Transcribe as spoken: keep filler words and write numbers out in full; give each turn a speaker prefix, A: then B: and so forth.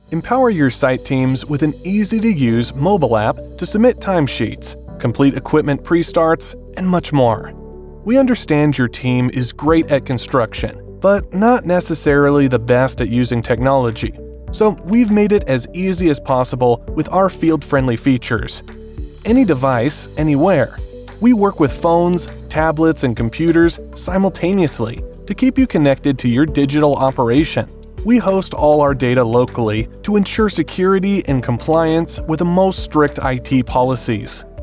A: Empower your site teams with an easy-to-use mobile app to submit timesheets, complete equipment pre-starts, and much more. We understand your team is great at construction, but not necessarily the best at using technology, so we've made it as easy as possible with our field-friendly features. Any device, anywhere. We work with phones, tablets, and computers simultaneously to keep you connected to your digital operation. We host all our data locally to ensure security and compliance with the most strict I T policies.